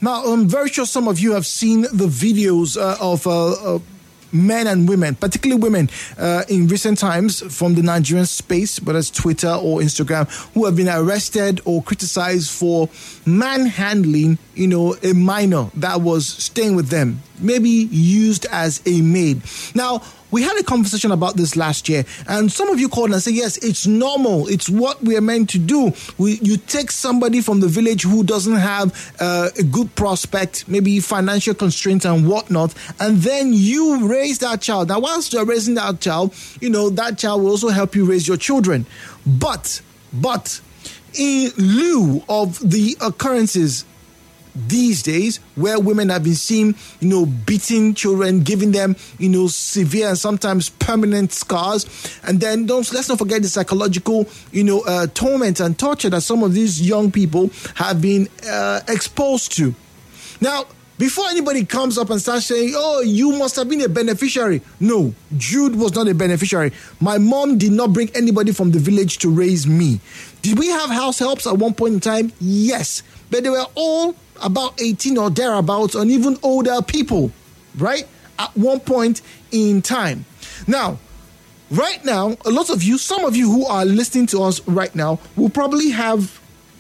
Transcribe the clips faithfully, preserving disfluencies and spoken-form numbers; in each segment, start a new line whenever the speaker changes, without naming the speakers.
Now, I'm very sure some of you have seen the videos uh, of uh, uh, men and women, particularly women, uh, in recent times from the Nigerian space, whether it's Twitter or Instagram, who have been arrested or criticized for manhandling, you know, a minor that was staying with them, maybe used as a maid. Now, we had a conversation about this last year, and some of you called and said, yes, it's normal. It's what we are meant to do. We, you take somebody from the village who doesn't have uh, a good prospect, maybe financial constraints and whatnot, and then you raise that child. Now, whilst you're raising that child, you know, that child will also help you raise your children. But, but, in lieu of the occurrences these days where women have been seen, you know, beating children, giving them, you know, severe and sometimes permanent scars. And then don't let's not forget the psychological, you know, uh, torment and torture that some of these young people have been uh, exposed to. Now, before anybody comes up and starts saying, oh, you must have been a beneficiary. No, Jude was not a beneficiary. My mom did not bring anybody from the village to raise me. Did we have house helps at one point in time? Yes. But they were all about eighteen or thereabouts, and even older people, right? At one point in time. Now, right now, a lot of you, some of you who are listening to us right now, will probably have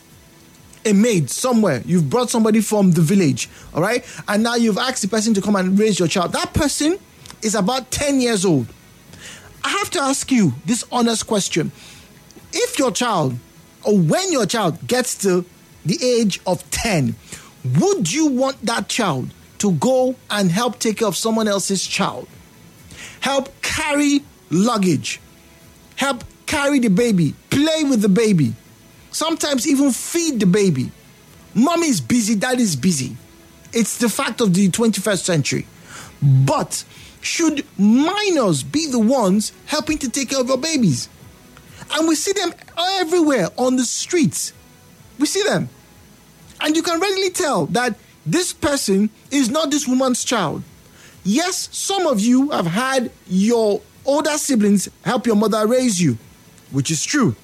a maid somewhere. You've brought somebody from the village, all right? And now you've asked the person to come and raise your child. That person is about ten years old. I have to ask you this honest question. If your child, or when your child gets to the age of ten, would you want that child to go and help take care of someone else's child? Help carry luggage. Help carry the baby. Play with the baby. Sometimes even feed the baby. Mommy is busy, daddy is busy. It's the fact of the twenty-first century. But should minors be the ones helping to take care of our babies? And we see them everywhere on the streets. We see them. And you can readily tell that this person is not this woman's child. Yes, some of you have had your older siblings help your mother raise you, which is true.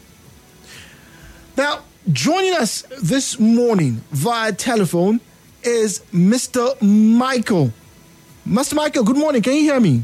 Now, joining us this morning via telephone is Mister Michael. Mister Michael, good morning. Can you hear me?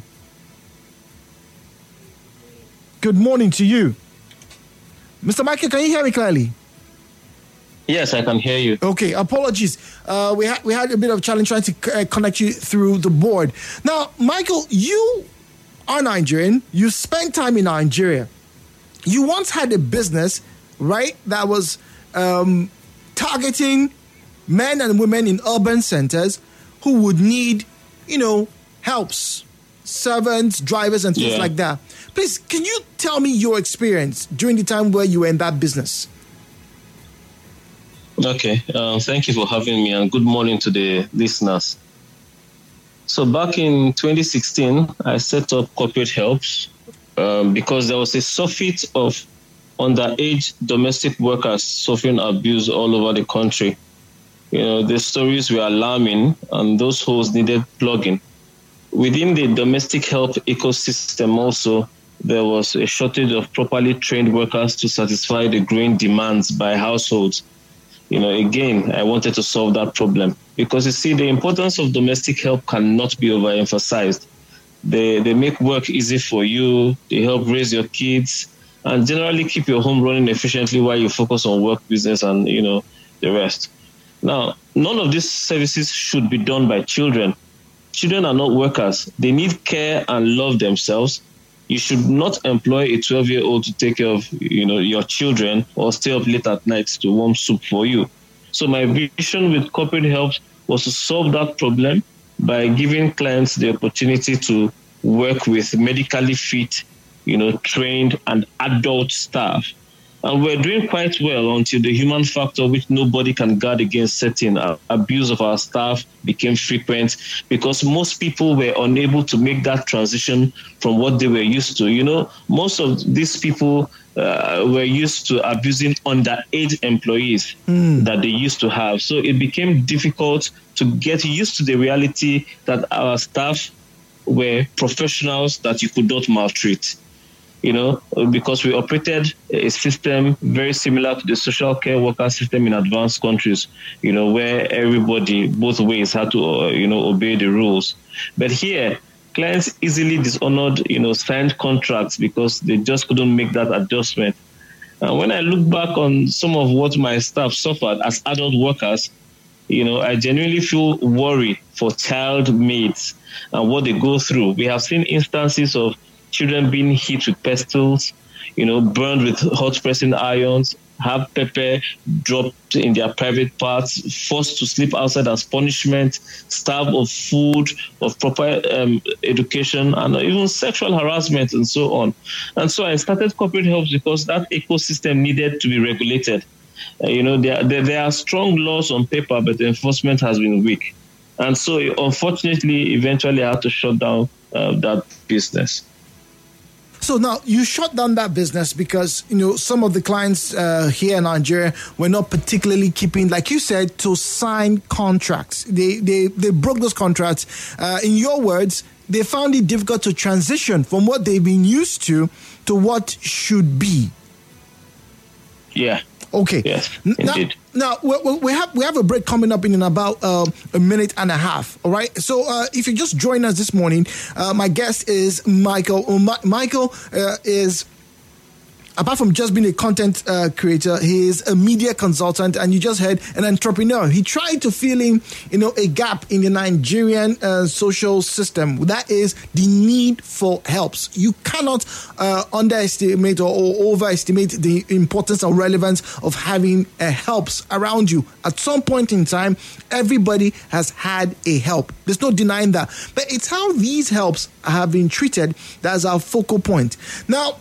Good morning to you. Mister Michael, can you hear me clearly?
Yes, I can hear you.
Okay, apologies. Uh, we, ha- we had a bit of a challenge trying to uh, connect you through the board. Now, Michael, you are Nigerian. You spent time in Nigeria. You once had a business, right, that was um, targeting men and women in urban centers who would need, you know, helps, servants, drivers, and things
yeah.
like that. Please, can you tell me your experience during the time where you were in that business?
Okay, uh, thank you for having me, and good morning to the listeners. So back in twenty sixteen, I set up Corporate Helps um, because there was a surfeit of underage domestic workers suffering abuse all over the country. You know, the stories were alarming, and those holes needed plugging. Within the domestic help ecosystem also, there was a shortage of properly trained workers to satisfy the growing demands by households. You know, again, I wanted to solve that problem because, you see, the importance of domestic help cannot be overemphasized. They they make work easy for you, they help raise your kids, and generally keep your home running efficiently while you focus on work, business, and, you know, the rest. Now, none of these services should be done by children. Children are not workers. They need care and love themselves. You should not employ a twelve-year-old to take care of, you know, your children or stay up late at night to warm soup for you. So my vision with Corporate Helps was to solve that problem by giving clients the opportunity to work with medically fit, you know, trained and adult staff. And we're doing quite well until the human factor, which nobody can guard against, setting uh, abuse of our staff became frequent because most people were unable to make that transition from what they were used to. You know, most of these people uh, were used to abusing underage employees mm. that they used to have. So it became difficult to get used to the reality that our staff were professionals that you could not maltreat. you know, because we operated a system very similar to the social care worker system in advanced countries, you know, where everybody both ways had to, uh, you know, obey the rules. But here, clients easily dishonored, you know, signed contracts because they just couldn't make that adjustment. And when I look back on some of what my staff suffered as adult workers, you know, I genuinely feel worried for child maids and what they go through. We have seen instances of children being hit with pestles, you know, burned with hot pressing irons, have pepper dropped in their private parts, forced to sleep outside as punishment, starved of food, of proper um, education, and even sexual harassment and so on. And so I started Corporate Helps because that ecosystem needed to be regulated. Uh, you know, there, there, there are strong laws on paper, but the enforcement has been weak. And so, unfortunately, eventually I had to shut down uh, that business.
So now you shut down that business because, you know, some of the clients uh, here in Nigeria were not particularly keeping, like you said, to sign contracts. They they they broke those contracts. Uh, in your words, they found it difficult to transition from what they've been used to to what should be.
Yeah.
Okay.
Yes,
now,
indeed.
Now, we, we have we have a break coming up in, in about uh, a minute and a half, all right? So uh, if you just join us this morning, uh, my guest is Michael. Uh, Ma- Michael uh, is... Apart from just being a content uh, creator, he is a media consultant, and you just heard an entrepreneur. He tried to fill in, you know, a gap in the Nigerian uh, social system. That is the need for helps. You cannot uh, underestimate or, or overestimate the importance or relevance of having uh, helps around you. At some point in time, everybody has had a help. There's no denying that. But it's how these helps have been treated that's our focal point. Now,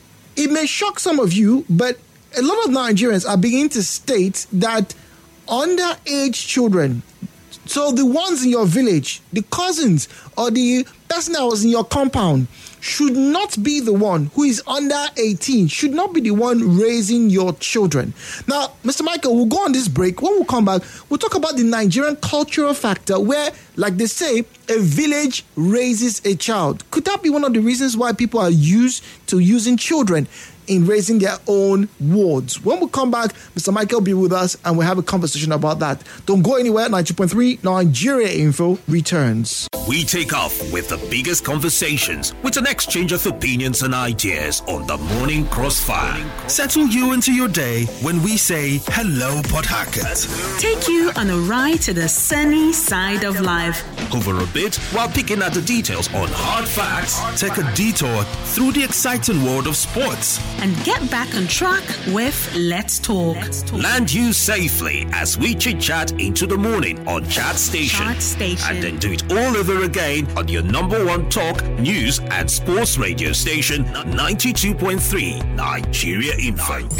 it may shock some of you, but a lot of Nigerians are beginning to state that underage children, so the ones in your village, the cousins or the person that was in your compound, should not be the one who is under eighteen, should not be the one raising your children. Now, Mister Michael, we'll go on this break. When we come back, we'll talk about the Nigerian cultural factor where, like they say, a village raises a child. Could that be one of the reasons why people are used to using children in raising their own wards? When we come back, Mister Michael will be with us and we'll have a conversation about that. Don't go anywhere. ninety point three Nigeria Info returns.
We take off with the biggest conversations with an exchange of opinions and ideas on the Morning Crossfire.
Settle you into your day when we say hello, Port Harcourt.
Take you on a ride to the sunny side of life.
Over a bit while picking at the details on hard facts.
Take a detour through the exciting world of sports.
And get back on track with Let's Talk. Let's Talk.
Land you safely as we chit-chat into the morning on Chat Station.
Chat Station.
And then do it all over again on your number one talk, news and sports radio station, ninety-two point three Nigeria Info.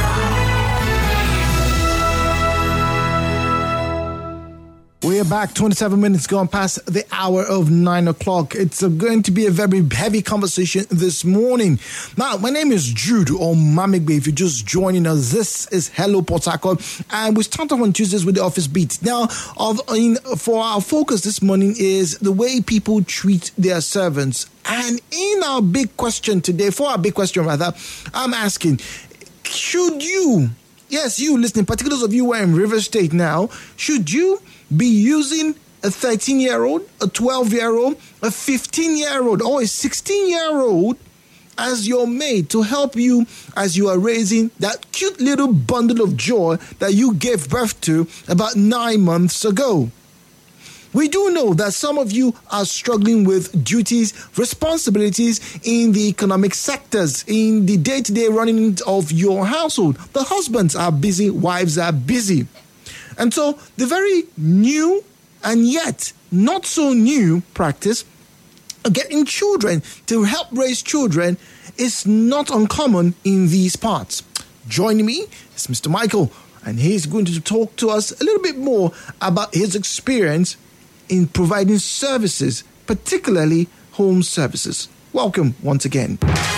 We're back, twenty-seven minutes gone past the hour of nine o'clock. It's uh, going to be a very heavy conversation this morning. Now, my name is Jude or Mamigbe. If you're just joining us, this is Hello Port Harcourt, and we start off on Tuesdays with the office beat. Now, of, in, for our focus this morning is the way people treat their servants. And in our big question today, for our big question rather, I'm asking, should you, yes, you listening, particularly those of you who are in River State now, should you be using a thirteen-year-old, a twelve-year-old, a fifteen-year-old, or a sixteen-year-old as your maid to help you as you are raising that cute little bundle of joy that you gave birth to about nine months ago? We do know that some of you are struggling with duties, responsibilities in the economic sectors, in the day-to-day running of your household. The husbands are busy, wives are busy. And so the very new and yet not so new practice of getting children to help raise children is not uncommon in these parts. Joining me is Mister Michael, and he's going to talk to us a little bit more about his experience in providing services, particularly home services. Welcome once again.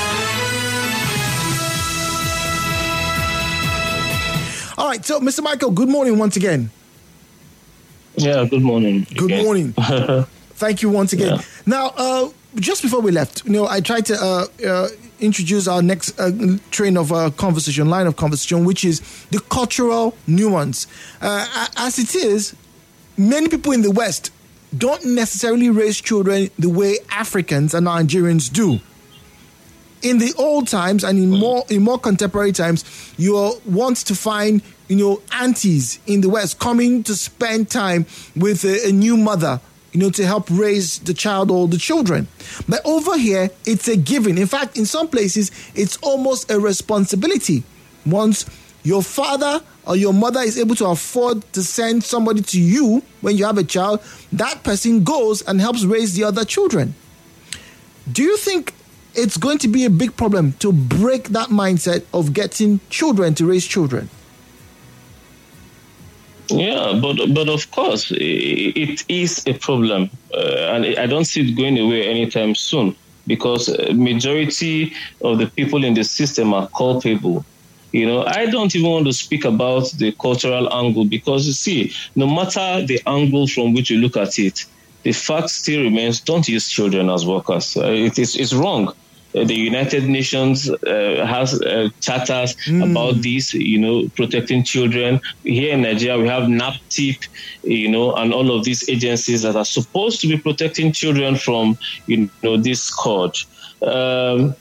All right, so Mister Michael, good morning once again.
Yeah, good morning.
Good
again.
morning. Thank you once again.
Yeah.
Now, uh, just before we left, you know, I tried to, uh, uh, introduce our next uh, train of uh, conversation, line of conversation, which is the cultural nuance. Uh, as it is, many people in the West don't necessarily raise children the way Africans and Nigerians do. In the old times and in more in more contemporary times, you want to find, you know, aunties in the West coming to spend time with a, a new mother, you know, to help raise the child or the children. But over here, it's a given. In fact, in some places, it's almost a responsibility. Once your father or your mother is able to afford to send somebody to you when you have a child, that person goes and helps raise the other children. Do you think it's going to be a big problem to break that mindset of getting children to raise children?
Yeah, but but of course, it is a problem. Uh, and I don't see it going away anytime soon, because majority of the people in the system are culpable. You know, I don't even want to speak about the cultural angle, because you see, no matter the angle from which you look at it, the fact still remains: don't use children as workers. Uh, it is it's wrong. Uh, the United Nations uh, has uh, charters mm. about this, you know, protecting children. Here in Nigeria, we have NAPTIP, you know, and all of these agencies that are supposed to be protecting children from, you know, this scourge. Um,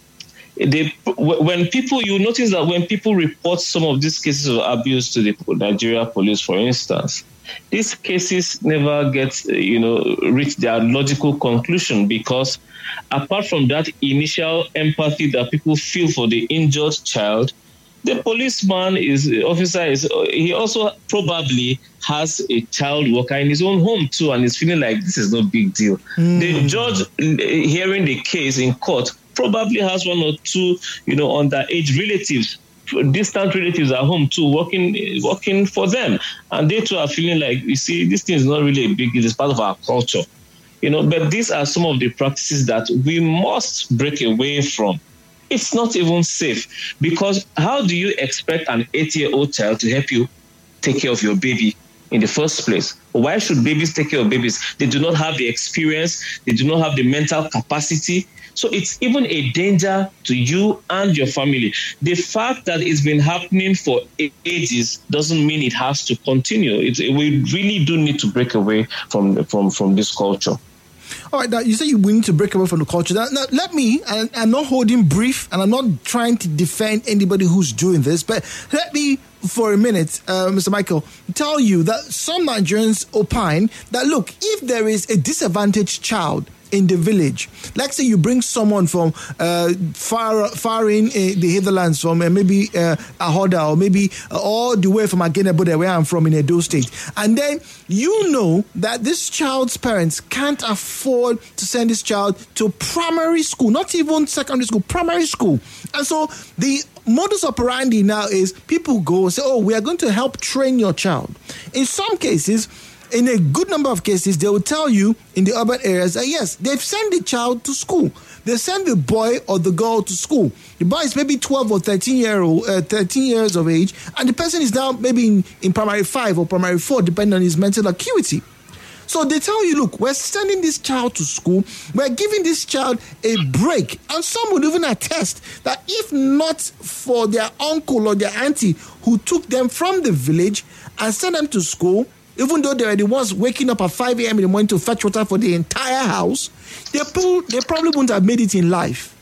They, when people, you notice that when people report some of these cases of abuse to the Nigeria police, for instance, these cases never get, you know, reach their logical conclusion, because apart from that initial empathy that people feel for the injured child, the policeman is officer is he also probably has a child worker in his own home too, and is feeling like this is no big deal. Mm. The judge hearing the case in court probably has one or two, you know, underage relatives, distant relatives at home too, working working for them, and they too are feeling like, you see, this thing is not really a big deal. It's part of our culture, you know. But these are some of the practices that we must break away from. It's not even safe, because how do you expect an eight-year-old child to help you take care of your baby in the first place? Why should babies take care of babies? They do not have the experience. They do not have the mental capacity. So it's even a danger to you and your family. The fact that it's been happening for ages doesn't mean it has to continue. It's, we really do need to break away from, from, from this culture.
All right, now you say we need to break away from the culture. Now, now let me, and I'm not holding brief, and I'm not trying to defend anybody who's doing this, but let me, for a minute, uh, Mister Michael, tell you that some Nigerians opine that, look, if there is a disadvantaged child in the village, like say you bring someone from uh, far far in uh, the Hitherlands, from uh, maybe uh, Ahoda, or maybe uh, all the way from Agenebode, where I'm from in Edo State, and then you know that this child's parents can't afford to send this child to primary school, not even secondary school, primary school. And so the modus operandi now is people go and say, oh, we are going to help train your child. In some cases, in a good number of cases, they will tell you in the urban areas that, yes, they've sent the child to school. They send the boy or the girl to school. The boy is maybe twelve or thirteen, year old, uh, thirteen years of age, and the person is now maybe in, in primary five or primary four, depending on his mental acuity. So they tell you, look, we're sending this child to school. We're giving this child a break. And some would even attest that if not for their uncle or their auntie who took them from the village and sent them to school, even though they were the ones waking up at five a.m. in the morning to fetch water for the entire house, they, pro- they probably wouldn't have made it in life.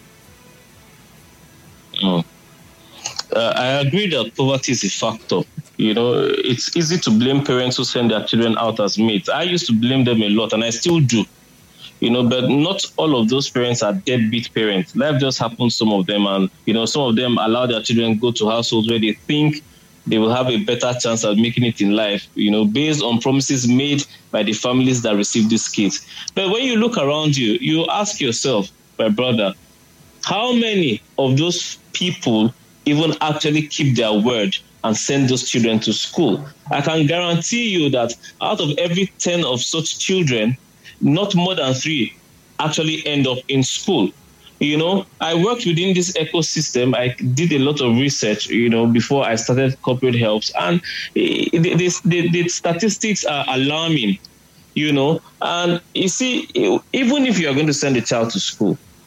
Mm. Uh, I agree that poverty is a factor. You know, it's easy to blame parents who send their children out as mates. I used to blame them a lot, and I still do. You know, but not all of those parents are deadbeat parents. Life just happens, some of them, and, you know, some of them allow their children to go to households where they think they will have a better chance at making it in life, you know, based on promises made by the families that receive these kids. But when you look around you, you ask yourself, my brother, how many of those people even actually keep their word and send those children to school? I can guarantee you that out of every ten of such children, not more than three actually end up in school. You know, I worked within this ecosystem. I did a lot of research, you know, before I started Corporate Helps. And the, the, the, the statistics are alarming, you know. And you see, even if you are going to send a child to school,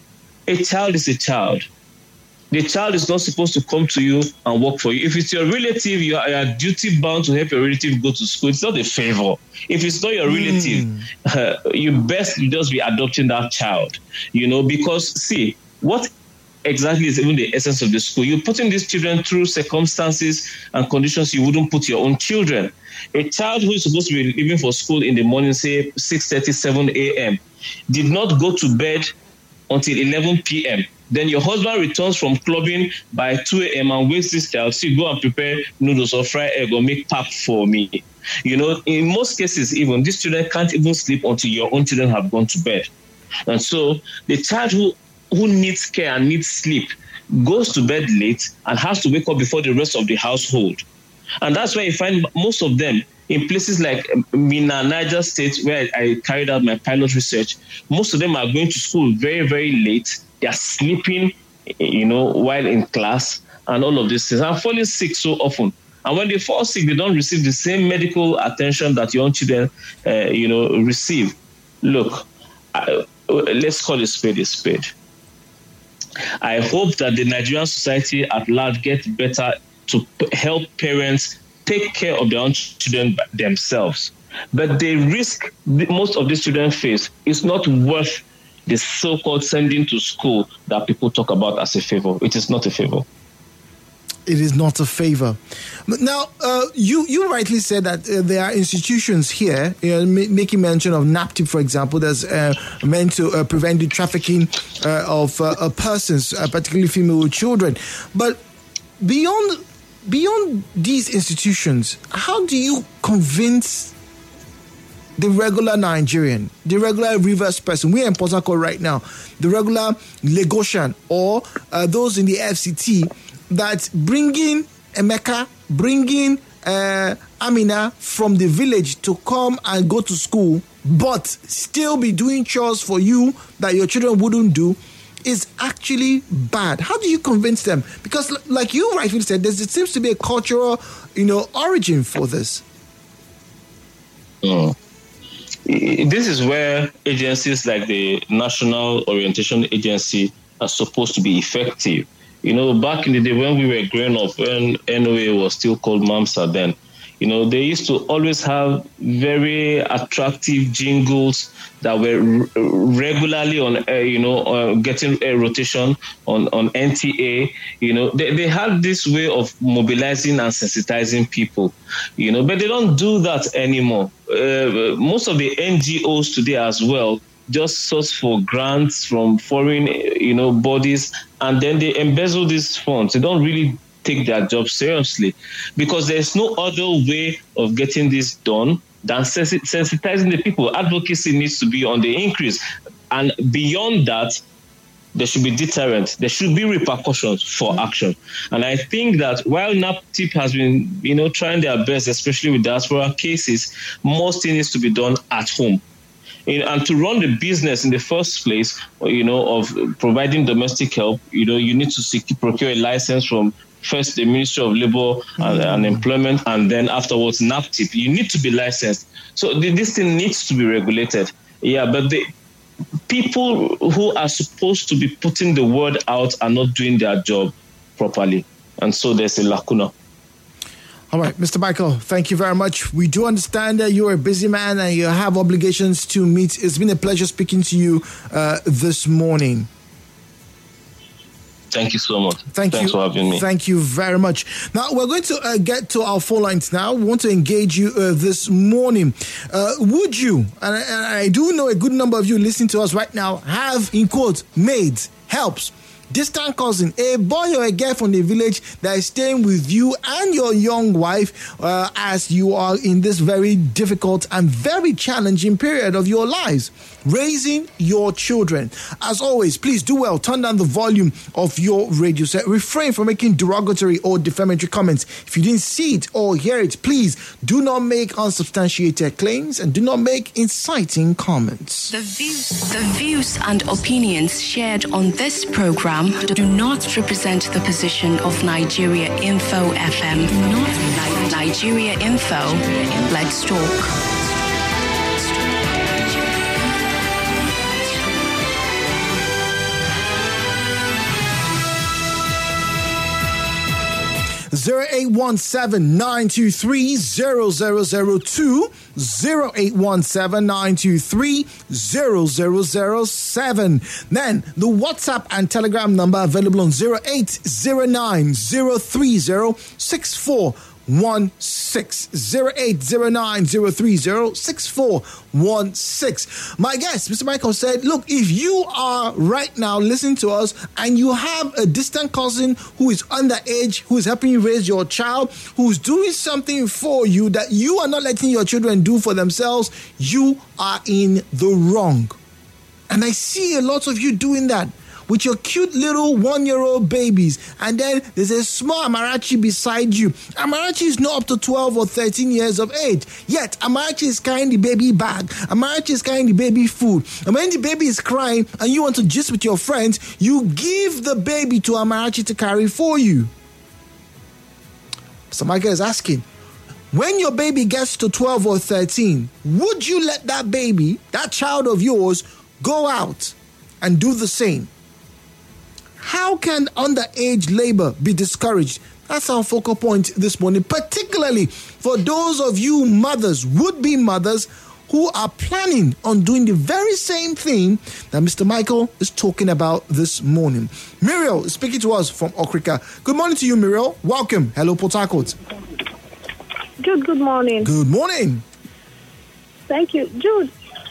a child is a child. The child is not supposed to come to you and work for you. If it's your relative, you are, you are duty bound to help your relative go to school. It's not a favor. If it's not your relative, mm. uh, you best just be adopting that child, you know, because see, what exactly is even the essence of the school? You're putting these children through circumstances and conditions you wouldn't put your own children. A child who is supposed to be leaving for school in the morning, say six thirty, seven a.m., did not go to bed until eleven p.m., then your husband returns from clubbing by two a.m. and wakes this child, see, go and prepare noodles or fry egg or make pap for me. You know, in most cases, even these children can't even sleep until your own children have gone to bed. And so the child who, who needs care and needs sleep goes to bed late and has to wake up before the rest of the household. And that's why you find most of them in places like Mina, Niger State, where I carried out my pilot research. Most of them are going to school very, very late. They are sleeping, you know, while in class and all of these things. I'm falling sick so often. And when they fall sick, they don't receive the same medical attention that your own children, uh, you know, receive. Look, I, let's call a spade a spade. I hope that the Nigerian society at large gets better to help parents take care of their own children themselves. But the risk most of these children face is not worth the so-called sending to school that people talk about as a favor. It is not a favor.
It is not a favor. Now, uh, you you rightly said that uh, there are institutions here, you know, m- making mention of NAPTIP, for example, that's uh, meant to uh, prevent the trafficking uh, of uh, uh, persons, uh, particularly female children. But beyond beyond these institutions, how do you convince the regular Nigerian, the regular Rivers person, we are in Port Harcourt right now, the regular Lagosian or uh, those in the F C T, that bringing Emeka, bringing uh, Amina from the village to come and go to school, but still be doing chores for you that your children wouldn't do, is actually bad. How do you convince them? Because like you rightly said, there seems to be a cultural, you know, origin for this.
Oh. This is where agencies like the National Orientation Agency are supposed to be effective. You know, back in the day when we were growing up, when N O A was still called MAMSA then, you know, they used to always have very attractive jingles that were r- regularly on, uh, you know, uh, getting a rotation on, on N T A. You know, they, they had this way of mobilizing and sensitizing people, you know, but they don't do that anymore. Uh, most of the N G Os today as well just source for grants from foreign, you know, bodies, and then they embezzle these funds. They don't really take their job seriously because there's no other way of getting this done than sensitizing the people. Advocacy needs to be on the increase. And beyond that, there should be deterrent. There should be repercussions for action. And I think that while NAPTIP has been, you know, trying their best, especially with diaspora cases, most things needs to be done at home. And to run the business in the first place, you know, of providing domestic help, you know, you need to secure, procure a license from first the Ministry of Labour and, and Employment, and then afterwards NAPTIP. You need to be licensed. So this thing needs to be regulated. Yeah, but the people who are supposed to be putting the word out are not doing their job properly. And so there's a lacuna.
All right, Mister Michael, thank you very much. We do understand that you're a busy man and you have obligations to meet. It's been a pleasure speaking to you uh, this morning.
Thank you so much.
Thank
Thanks
you.
for having me.
Thank you very much. Now, we're going to uh, get to our phone lines now. We want to engage you uh, this morning. Uh, would you, and I, and I do know a good number of you listening to us right now, have, in quotes, maids, helps, distant cousin, a boy or a girl from the village that is staying with you and your young wife uh, as you are in this very difficult and very challenging period of your lives, raising your children. As always, please do well, turn down the volume of your radio set. Refrain from making derogatory or defamatory comments. If you didn't see it or hear it, please do not make unsubstantiated claims and do not make inciting comments.
The views, the views and opinions shared on this program do not represent the position of Nigeria Info F M. Not Nigeria Info. Let's talk.
zero eight one seven, nine two three, zero zero zero two, zero eight one seven, nine two three, zero zero zero seven. Then the WhatsApp and Telegram number available on zero eight zero nine, zero three zero, six four one six, zero eight zero nine, zero three zero, six four one six. My guest, Mister Michael, said, look, if you are right now listening to us and you have a distant cousin who is underage, who is helping you raise your child, who's doing something for you that you are not letting your children do for themselves, you are in the wrong. And I see a lot of you doing that with your cute little one-year-old babies, and then there's a small Amarachi beside you. Amarachi is not up to twelve or thirteen years of age, yet Amarachi is carrying the baby bag. Amarachi is carrying the baby food. And when the baby is crying and you want to gist with your friends, you give the baby to Amarachi to carry for you. So Michael is asking, when your baby gets to twelve or thirteen, would you let that baby, that child of yours, go out and do the same? How can underage labor be discouraged? That's our focal point this morning, particularly for those of you mothers, would-be mothers, who are planning on doing the very same thing that Mister Michael is talking about this morning. Muriel is speaking to us from Okrika. Good morning to you, Muriel. Welcome. Hello, Port Harcourt.
Jude, good morning.
Good morning.
Thank you. Jude,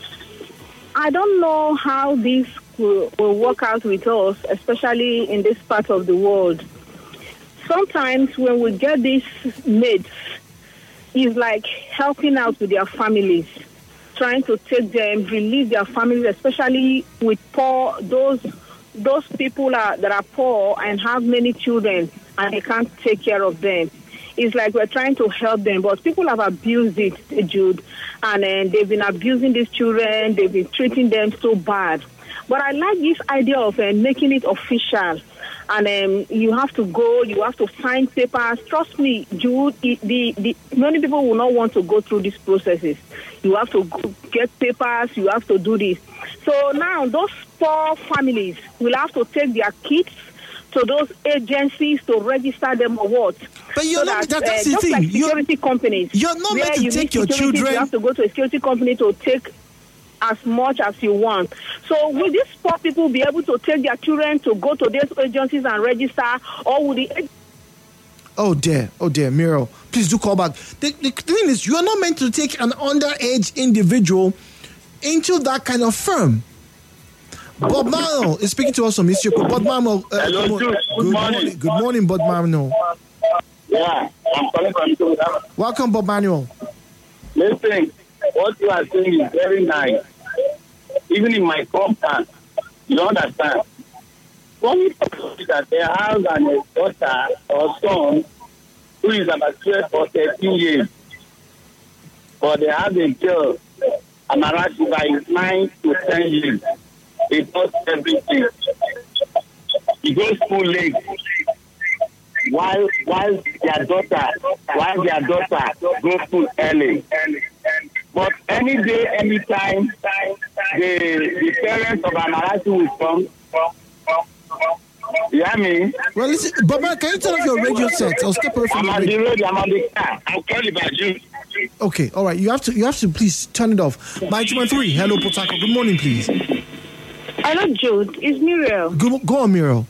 I don't know how this will, will work out with us, especially in this part of the world. Sometimes when we get these maids, it's like helping out with their families, trying to take them, relieve their families, especially with poor, those those people are, that are poor and have many children and they can't take care of them. It's like we're trying to help them, but people have abused it, Jude, and uh, they've been abusing these children, they've been treating them so bad. But I like this idea of uh, making it official. And um, you have to go, you have to sign papers. Trust me, Jude, the, the, the, many people will not want to go through these processes. You have to go, get papers, you have to do this. So now those poor families will have to take their kids to those agencies to register them or what.
But you're
so
not,
that,
that, that's
uh,
the
just
thing.
like security
you're,
companies.
You're not meant to
you
take your
security,
children.
You have to go to a security company to take as much as you want. So will these poor people be able to take their children to go to these agencies and register, or will the...
Oh dear, oh dear, Muriel, please do call back. The, the thing is, you are not meant to take an underage individual into that kind of firm. Bob Manuel is speaking to us from Miss Yoko. Bob Manuel, uh,
Hello,
good,
good,
good
morning.
morning. Good morning, Bob Manuel.
Yeah, I'm calling from Ghana.
Welcome, Bob Manuel.
Listen, what you are saying is very nice. Even in my hometown, you understand. One people that they have a daughter or son who is about twelve or thirteen years, but they have a girl, Amarachi, by nine to ten years. He does everything. He goes school late. While while their daughter, while their daughter goes school early. But any day, any time, the the parents of Amarachi will come. You hear me?
Well, listen, Bob, can you turn off your radio set? I'll step away from
I'm
the
on the
radio.
road. I'm on the car. I'll call you back, June.
Okay, all right. You have to, you have to please turn it off. nine two one three. Hello, Potako. Good morning, please.
Hello, Jude. It's Muriel.
Go, go on, Muriel.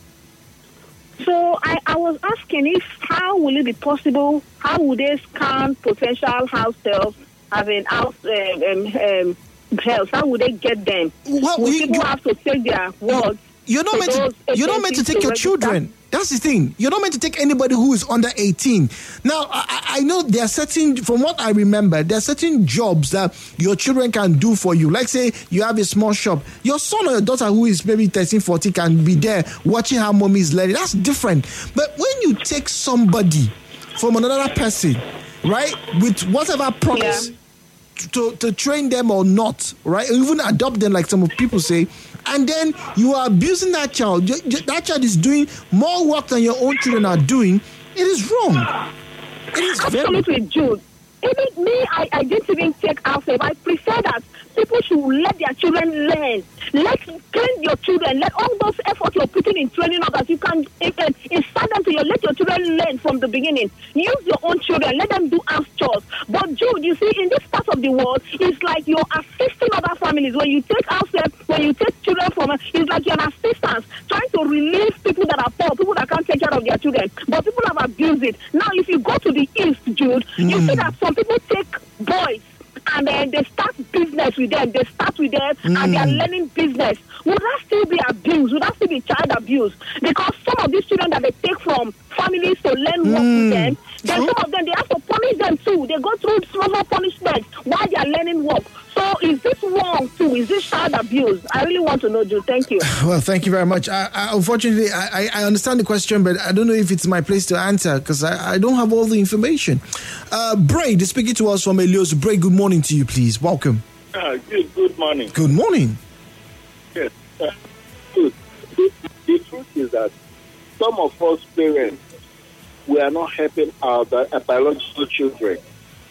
So I, I was asking if how will it be possible? How would they scan potential house help, having house um, um, um, help? How would they get them?
Well,
will
you,
people
you,
have to take their words?
You're not
to
meant to.
those
You're not meant to
agencies
take
to
your
register?
children. That's the thing. You're not meant to take anybody who is under eighteen. Now, I, I know there are certain, from what I remember, there are certain jobs that your children can do for you. Like, say, you have a small shop. Your son or your daughter who is maybe thirteen, fourteen can be there watching how mommy is learning. That's different. But when you take somebody from another person, right, with whatever promise,
Yeah.
to, to train them or not, right, or even adopt them like some people say, and then you are abusing that child. That child is doing more work than your own children are doing. It is wrong. It is very
Absolutely, Jude. Even me, I, I didn't even take ourselves. I prefer that people should let their children learn. Let train your children. Let all those efforts you're putting in training others, you can uh, inspire them to you. Let your children learn from the beginning. Use your own children. Let them do house chores. But Jude, you see, in this part of the world, it's like you're assisting other families. When you take house help, when you take children from, it's like you're an assistant trying to relieve people that are poor, people that can't take care of their children. But people have abused it. Now, if you go to the east, Jude, mm. you see that some people take boys and then they start business with them. They start with them mm. and they are learning business. Would that still be abuse? Would that still be child abuse? Because some of these children that they take from families to learn work mm. with them, then some of them, they have to punish them too. They go through small punishment while they are learning work. So is this wrong too? Is this child abuse? I really want to know, Jude. Thank you.
Well, thank you very much. I, I, unfortunately, I, I understand the question, but I don't know if it's my place to answer because I, I don't have all the information. Uh, Braid is speaking to us from Elios. Braid, good morning to you, please. Welcome.
Uh, good, good morning.
Good morning.
Yes. Uh, good. The, the truth is that some of us parents, we are not helping our biological children.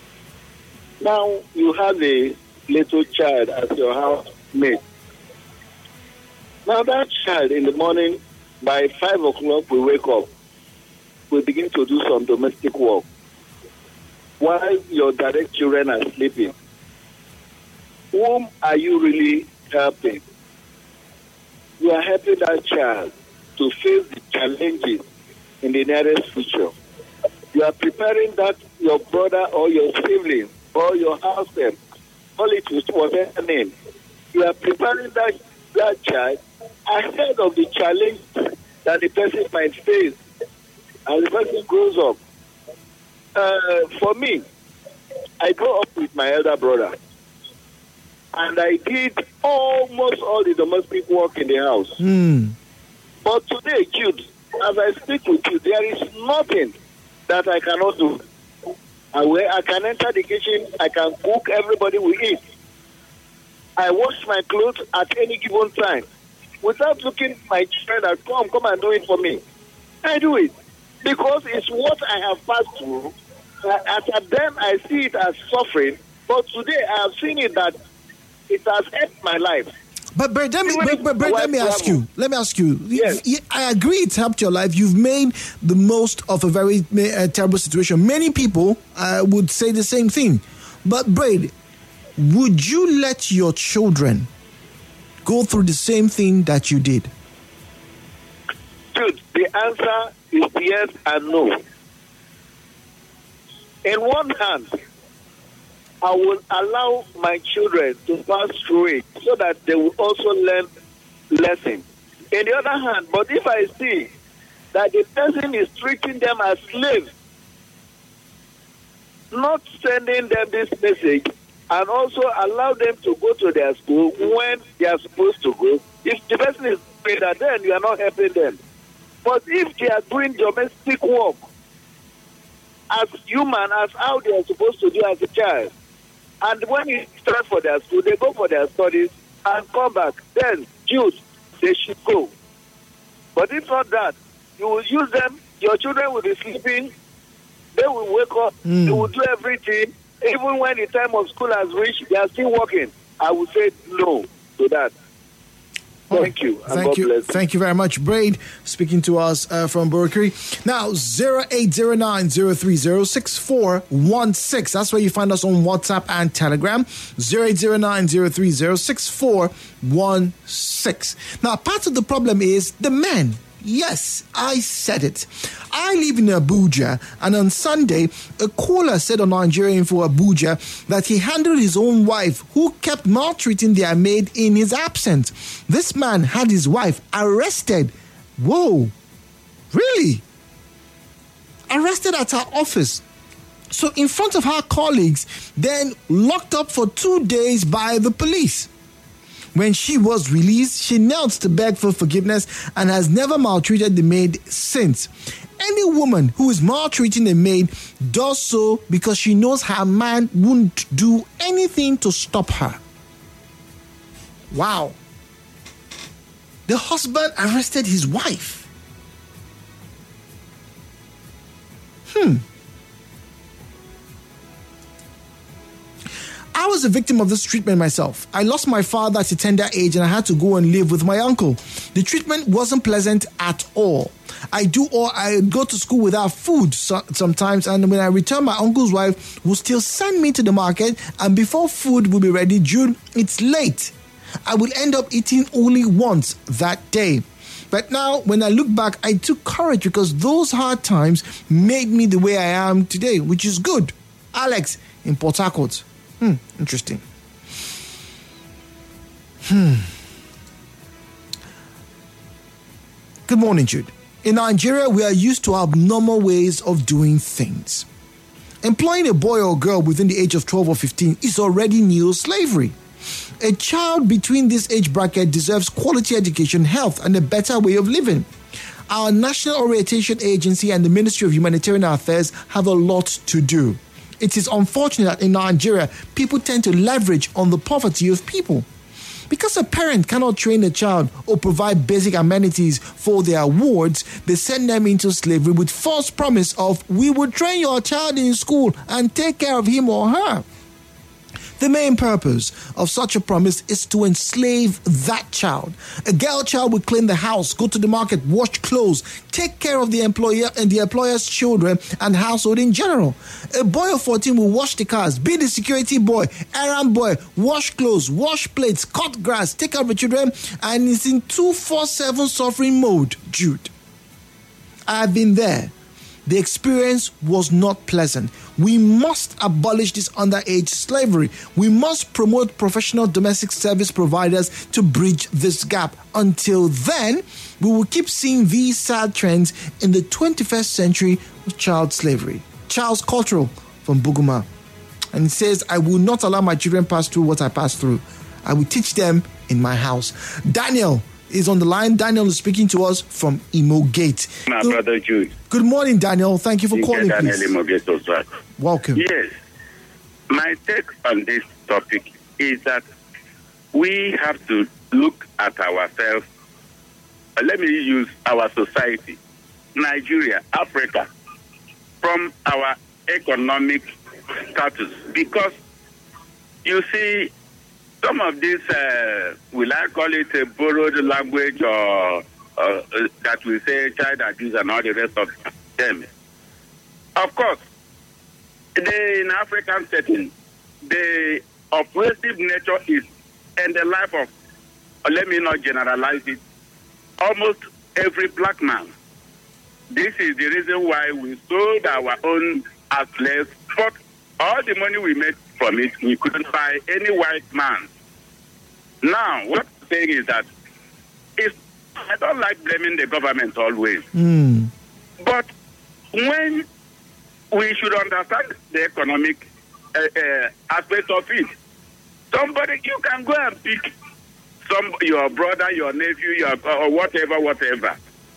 Now, you have a little child as your housemate. Now, that child in the morning, by five o'clock, we wake up. We begin to do some domestic work while your direct children are sleeping. Whom are you really helping? You are helping that child to face the challenges in the nearest future. You are preparing that your brother or your sibling or your husband, call it with whatever name. You are preparing that, that child ahead of the challenge that the person might face as the person grows up. Uh, for me, I grew up with my elder brother, and I did almost all the domestic work in the house.
Mm.
But today, Jude, as I speak with you, there is nothing that I cannot do. I, will, I can enter the kitchen, I can cook, everybody will eat. I wash my clothes at any given time without looking at my children that come, come and do it for me. I do it because it's what I have passed through. As at then, I see it as suffering, but today I have seen it that it has helped my life.
But, but, let, me, but, but, but let me ask you. Let me ask you.
Yes.
I agree it's helped your life. You've made the most of a very uh, terrible situation. Many people uh, would say the same thing. But, Braid, would you let your children go through the same thing that you did?
Dude, the answer is yes and no. In one hand, I will allow my children to pass through it so that they will also learn lessons. In the other hand, but if I see that the person is treating them as slaves, not sending them this message, and also allow them to go to their school when they are supposed to go, if the person is doing that, then you are not helping them. But if they are doing domestic work as human, as how they are supposed to do as a child, and when you start for their school, they go for their studies and come back. Then, Jude, they should go. But if not that, you will use them, your children will be sleeping, they will wake up, mm. they will do everything. Even when the time of school has reached, they are still working. I would say no to that. Thank you.
And Thank God you. Bless. Thank you very much, Braid, speaking to us uh, from Burkiri. Now, zero eight zero nine zero three zero six four one six. That's where you find us on WhatsApp and Telegram. zero eight zero nine zero three zero six four one six. Now, part of the problem is the men. Yes, I said it. I live in Abuja, and on Sunday, a caller said on Nigeria Info Abuja that he handled his own wife who kept maltreating their maid in his absence. This man had his wife arrested. Whoa, really? Arrested at her office. So in front of her colleagues, then locked up for two days by the police. When she was released, she knelt to beg for forgiveness and has never maltreated the maid since. Any woman who is maltreating a maid does so because she knows her man won't do anything to stop her. Wow. The husband arrested his wife. Hmm. was a victim of this treatment myself. I lost my father at a tender age and I had to go and live with my uncle. The treatment wasn't pleasant at all. I do or I go to school without food so, sometimes, and when I return, my uncle's wife will still send me to the market, and before food will be ready, Jude, it's late. I will end up eating only once that day. But now, when I look back, I took courage because those hard times made me the way I am today, which is good. Alex in Port Harcourt. Hmm, interesting. Hmm. Good morning, Jude. In Nigeria, we are used to abnormal ways of doing things. Employing a boy or girl within the age of twelve or fifteen is already neo-slavery. A child between this age bracket deserves quality education, health, and a better way of living. Our National Orientation Agency and the Ministry of Humanitarian Affairs have a lot to do. It is unfortunate that in Nigeria, people tend to leverage on the poverty of people. Because a parent cannot train a child or provide basic amenities for their wards, they send them into slavery with false promise of, we will train your child in school and take care of him or her. The main purpose of such a promise is to enslave that child. A girl child will clean the house, go to the market, wash clothes, take care of the employer and the employer's children and household in general. A boy of fourteen will wash the cars, be the security boy, errand boy, wash clothes, wash plates, cut grass, take care of the children, and is in two forty-seven suffering mode, Jude. I have been there. The experience was not pleasant. We must abolish this underage slavery. We must promote professional domestic service providers to bridge this gap. Until then, we will keep seeing these sad trends in the twenty-first century of child slavery. Charles Cottrell from Buguma. And it says, I will not allow my children pass through what I passed through. I will teach them in my house. Daniel is on the line. Daniel is speaking to us from Imo Gate.
My
good,
brother Jude.
Good morning, Daniel. Thank you for calling,
Daniel
please.
Imo Gate as well.
Welcome.
Yes. My take on this topic is that we have to look at ourselves. Uh, let me use our society, Nigeria, Africa, from our economic status. Because, you see, some of this, uh, will I call it a borrowed language or uh, that we say child abuse and all the rest of them. Of course, they, in African setting, the oppressive nature is in the life of, uh, let me not generalize it, almost every black man. This is the reason why we sold our own as slaves, but all the money we made from it, we couldn't buy any white man. Now, what I'm saying is that if I don't like blaming the government always,
Mm.
but when we should understand the economic uh, uh, aspect of it, somebody, you can go and pick some your brother, your nephew, your or whatever, whatever.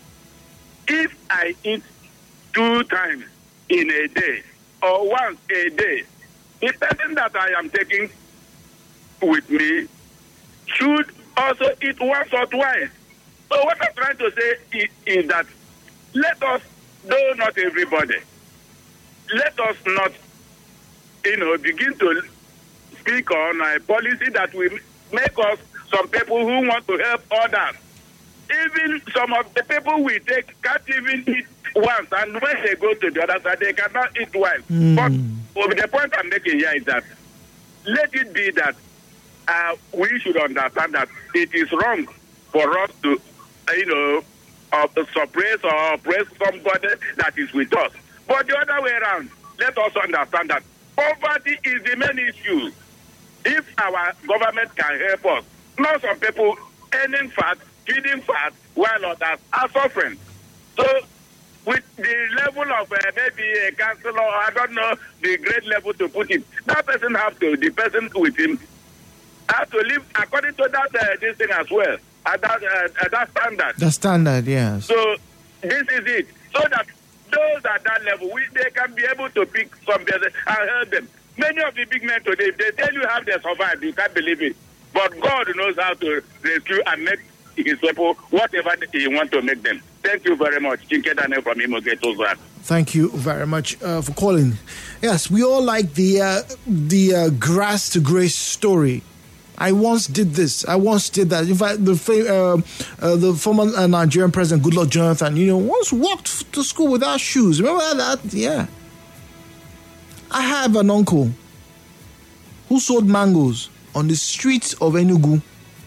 If I eat two times in a day or once a day, the person that I am taking with me should also eat once or twice. So what I'm trying to say is, is that let us, though not everybody, let us not, you know, begin to speak on a policy that will make us some people who want to help others. Even some of the people we take can't even eat once, and when they go to the other side, they cannot eat twice.
Mm.
But well, the point I'm making here is that let it be that uh, we should understand that it is wrong for us to, uh, you know, uh, suppress or oppress somebody that is with us. But the other way around, let us understand that poverty is the main issue. If our government can help us, not some people earning fat, feeding fat, while others are suffering. So, with the level of uh, maybe a councillor, I don't know the grade level to put it, that person have to, the person with him, has to live according to that uh, this thing as well, at that, uh, at that standard.
The standard, yes.
So, this is it. So that those at that level, we, they can be able to pick some business and help them. Many of the big men today, if they tell you how they survive, you can't believe it. But God knows how to rescue and make his people whatever he wants to make them. Thank you very much. Chinke Daniel from Imo Gate.
Thank you very much uh, for calling. Yes, we all like the uh, the uh, grass to grace story. I once did this. I once did that. In fact, the uh, uh, the former uh, Nigerian president, Goodluck Jonathan, you know, once walked to school without shoes. Remember that? Yeah. I have an uncle who sold mangoes on the streets of Enugu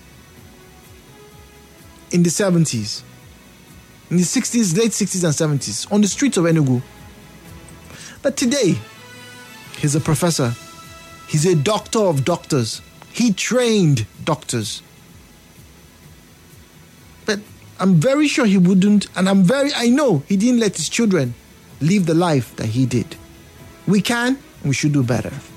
in the seventies, in the sixties, late sixties and seventies, on the streets of Enugu. But today, he's a professor. He's a doctor of doctors. He trained doctors. But I'm very sure he wouldn't, and I'm very, I know he didn't let his children live the life that he did. We can, and we should do better.